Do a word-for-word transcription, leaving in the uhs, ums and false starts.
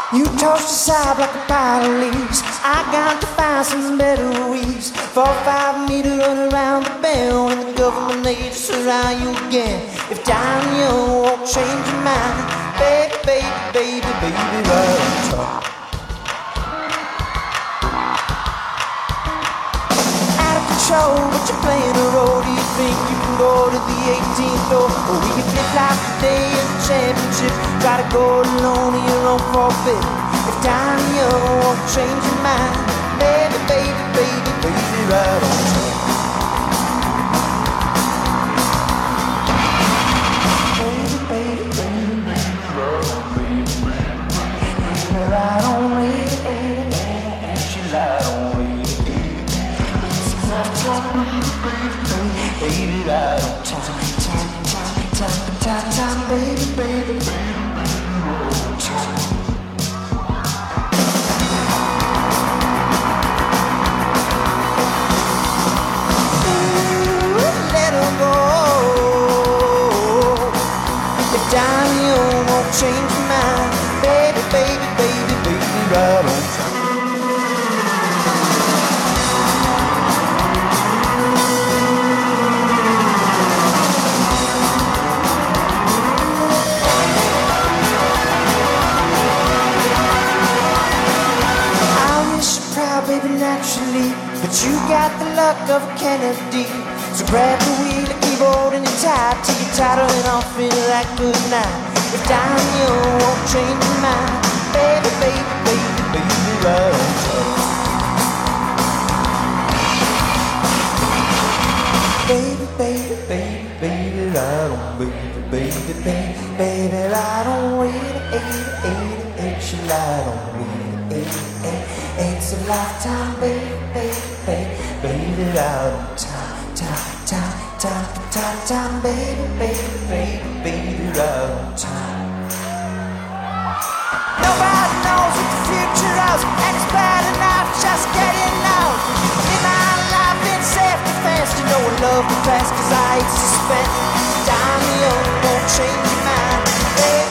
You tossed aside like a pile of leaves. I got to find some better weaves. Four, five me to run around the bend when the government they surround you again. If dying young won't change your mind, baby, baby, baby, baby, right on top. Out of control, but you're playing a role. Do you think you can go to the eighteenth floor? Or we can flip like the day in the championship? Try to go alone in your own forfeit. If dying young won't change your mind, baby, baby, baby, baby, right on top. Baby, baby, baby, baby, right on me, and she lied on me. Baby, right on time, time, time, time, time, time, baby, baby, baby, time. Down, you won't change your mind, baby, baby, baby, baby, right on time. I wish you're proud, baby, naturally, but you got the luck of a Kennedy. So grab the wheel and keep holding it tight till you're toddling off into that good night. If dying young won't change your mind, baby, baby, baby, baby, right on top. Baby, baby, baby, baby, right on, baby, baby, baby, baby, right on, eight, eight, eight, eight, she lied on, eight, eight, eight, eight's a lifetime, baby, baby, baby, baby, right on time. Time, time, time, time, time, baby, baby, baby, baby, right on time. Nobody knows what the future holds, and it's bad enough just getting out. In my life, in self-defense, you know I love the past, cause I hate suspense. Dying young won't change your mind, baby.